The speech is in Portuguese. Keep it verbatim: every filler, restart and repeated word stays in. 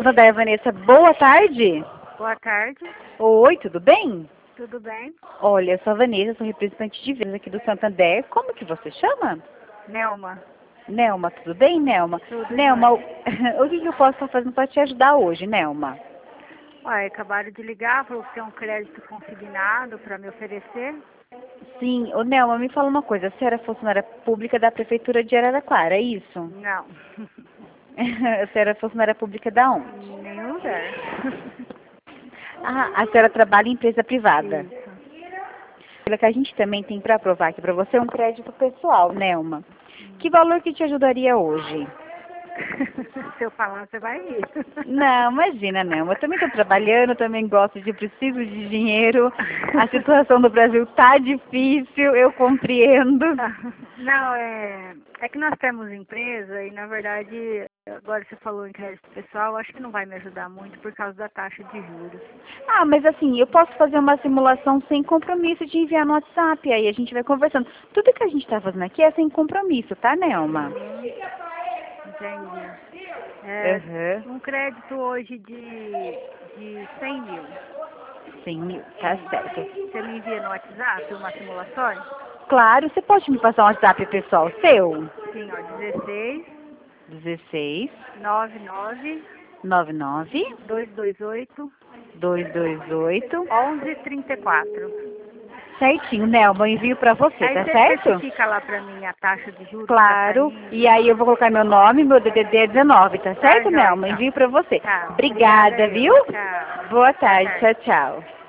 Santander, Vanessa, boa tarde. Boa tarde, Oi, tudo bem? tudo bem? Olha, eu sou a Vanessa, sou representante de vendas aqui do Santander. Como que você chama? Nelma, Nelma, tudo bem, Nelma? Tudo Nelma, o, o que, que eu posso estar fazendo para te ajudar hoje, Nelma? olha, acabaram de ligar, falou que tem um crédito consignado para me oferecer. Sim, ô Nelma, me fala uma coisa, a senhora é funcionária pública da Prefeitura de Araraquara, é isso? Não, A senhora é funcionária pública da onde? em nenhum lugar. Ah, a senhora trabalha em empresa privada. Isso. Pelo que a gente também tem para aprovar aqui para você é um crédito pessoal, Nelma. Que valor que te ajudaria hoje? Se eu falar, você vai rir. Não, imagina, não. Eu também estou trabalhando, também gosto de, preciso de dinheiro. A situação do Brasil tá difícil, eu compreendo. Não, é, é que nós temos empresa e, na verdade, agora você falou em crédito pessoal, acho que não vai me ajudar muito por causa da taxa de juros. Ah, mas assim, eu posso fazer uma simulação sem compromisso de enviar no WhatsApp, aí a gente vai conversando. Tudo que a gente está fazendo aqui é sem compromisso, tá, Nelma? Hum, entendi. É, Aham. um crédito hoje de, de cem mil. cem mil, tá certo. Você me envia no WhatsApp uma simulação? Claro, você pode me passar um WhatsApp pessoal seu? Sim, ó, dezesseis, dezesseis, nove nove, nove nove, dois dois oito, dois dois oito. onze trinta e quatro. Certinho, Nelma, eu envio pra você, Aí tá você certo? especifica lá pra mim a taxa de juros que Claro. tá saindo. E aí eu vou colocar meu nome, meu D D D é dezenove, tá certo, Tá, joia, Nelma? então. Envio pra você. Tá, Obrigada, obrigada eu. viu? Tchau. Boa tarde, tarde. tchau, tchau.